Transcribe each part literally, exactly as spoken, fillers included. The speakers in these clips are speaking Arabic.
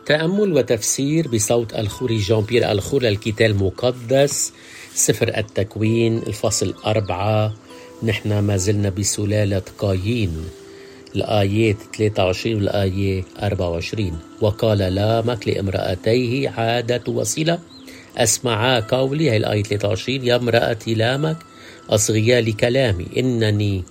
تأمل وتفسير بصوت الخوري جان بيير الخور للكتاب المقدس سفر التكوين الفصل أربعة. نحن ما زلنا بسلالة قايين، الآيات ثلاثة وعشرين والآية أربعة وعشرين. وقال لامك لامرأتيه عادة وصلة أسمعا قولي، هي الآية ثلاثة وعشرين. يا امرأتي لامك أصغيا لكلامي، إنني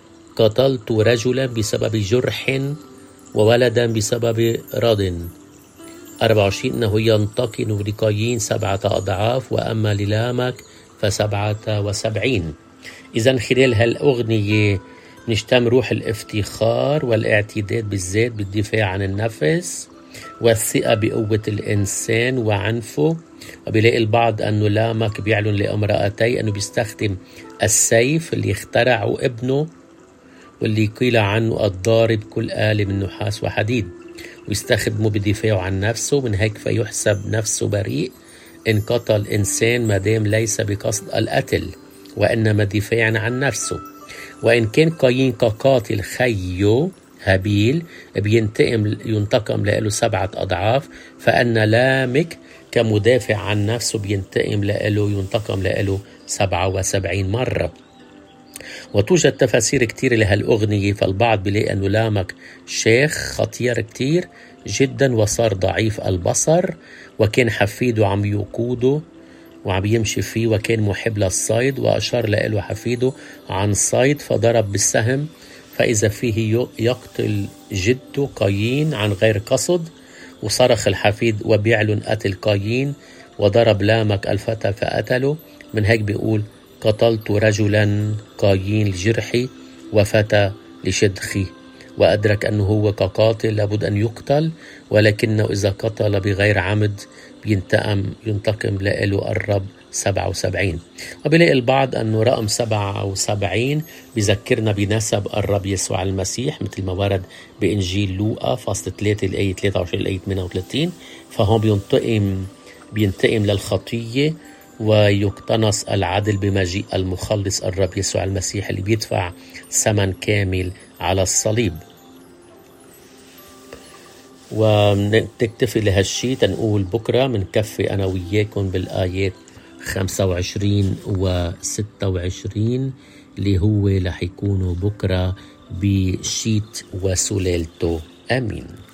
قتلت رجلا بسبب جرح وولدا بسبب رض. أربعة وعشرين. إنه ينتقن لقايين سبعة أضعاف وأما للامك فسبعة وسبعين. إذن خلال هالأغنية نشتم روح الافتخار والاعتداد بالذات بالدفاع عن النفس والثقة بقوة الإنسان وعنفه. وبيلاقي البعض أنه لامك بيعلن لامرأتي أنه بيستخدم السيف اللي اخترعه ابنه واللي قيل عنه الضارب كل آلة من نحاس وحديد، ويستخدمه بدفاعه عن نفسه. من هيك فيحسب نفسه بريء إن قتل إنسان مادام ليس بقصد القتل وإنما دفاعا عن نفسه. وإن كان قايين كقاتل خيه هابيل بينتقم ينتقم له سبعة أضعاف، فأن لامك كمدافع عن نفسه بينتقم له ينتقم له سبعة وسبعين مرة. وتوجد تفاسير كتير لهالأغنية، فالبعض بيلاقي أنه لامك شيخ خطير كتير جدا وصار ضعيف البصر، وكان حفيده عم يقوده وعم يمشي فيه، وكان محب للصيد وأشار له حفيده عن صيد فضرب بالسهم، فإذا فيه يقتل جده قايين عن غير قصد. وصرخ الحفيد وبيعلن قتل قايين وضرب لامك الفتى فقتله. من هيك بيقول قتلت رجلا قايين لجرحي وفتى لشدخي. وأدرك أنه هو كقاتل لابد أن يقتل، ولكنه إذا قتل بغير عمد ينتقم ينتقم له الرب سبعة وسبعين. وبلاقي البعض أنه رقم سبعة وسبعين بذكرنا بنسب الرب يسوع المسيح مثل ما ورد بإنجيل لوقا فصل ثلاثة الآية ثلاثة وعشرين الآية ثمانية وثلاثين. فهم بينتقم بينتقم للخطية ويقتنص العدل بمجيء المخلص الرب يسوع المسيح اللي بيدفع ثمن كامل على الصليب. ونكتفي لهالشي تنقول بكرة منكفي أنا وياكم بالآيات خمسة وعشرين وستة وعشرين اللي هو رح يكونوا بكرة بشيت وسلالته. آمين.